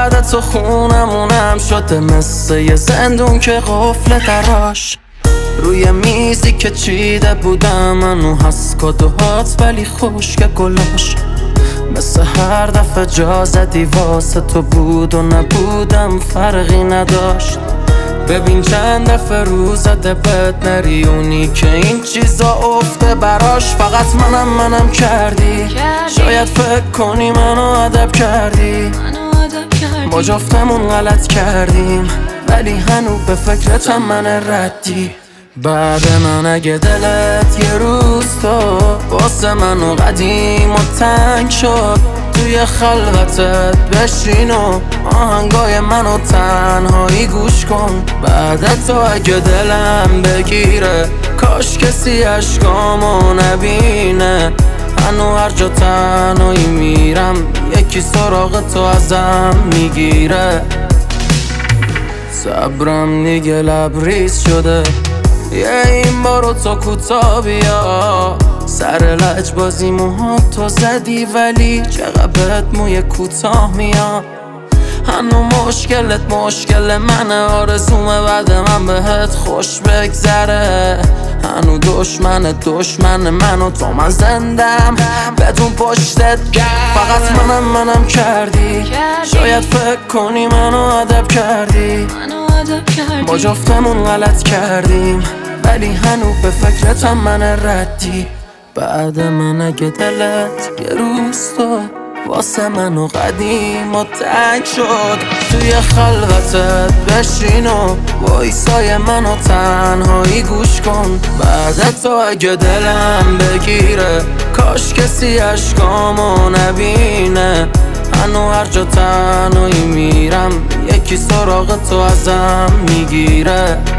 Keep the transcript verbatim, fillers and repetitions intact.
بعد تو خونمونم شده مثل یه زندون که قفل دراش روی میزی که چیده بودم منو هست کادوهات ولی خشک گلاش مثل هر دفعه جا زدی واسه تو بود و نبودم فرقی نداشت ببین چند دفعه رو زده بد نری اونی که این چیزا افته براش فقط منم منم کردی شاید فکر کنی منو ادب کردی ما جفتمون غلط کردیم ولی هنو به فکرتم من ردی بعد من اگه دلت یه روز تو واسه منو قدیم و تنگ شد توی خلوتت بشین و آهنگای منو تنهایی گوش کن بعد تو اگه دلم بگیره کاش کسی عشقامو نبینه هنو هر جا تنهایی میرم یکی سراغ تو ازم میگیره صبرم دیگه لبریز شده یه این بارو تو کوتا بیا سر لج بازی موها تو زدی ولی چقدر موی کوتاه میاد هنو مشکلت مشکل منه آرزومه بعد من بهت خوش بگذره هنو دشمن دشمن من و تو من زندم بدون پشتت فقط منم منم کردی شاید فکر کنی منو ادب کردی ما جفتمون غلط کردیم ولی هنو به فکرتم من ردی بعد من اگه دلت یه روز تو واسه منو قدیم و تنگ شد توی خلوتت بشین و وایسای منو تنهایی گوش کن بعد تو اگه دلم بگیره کاش کسی عشقامو نبینه هنو هر جا تنهایی میرم یکی سراغ تو ازم میگیره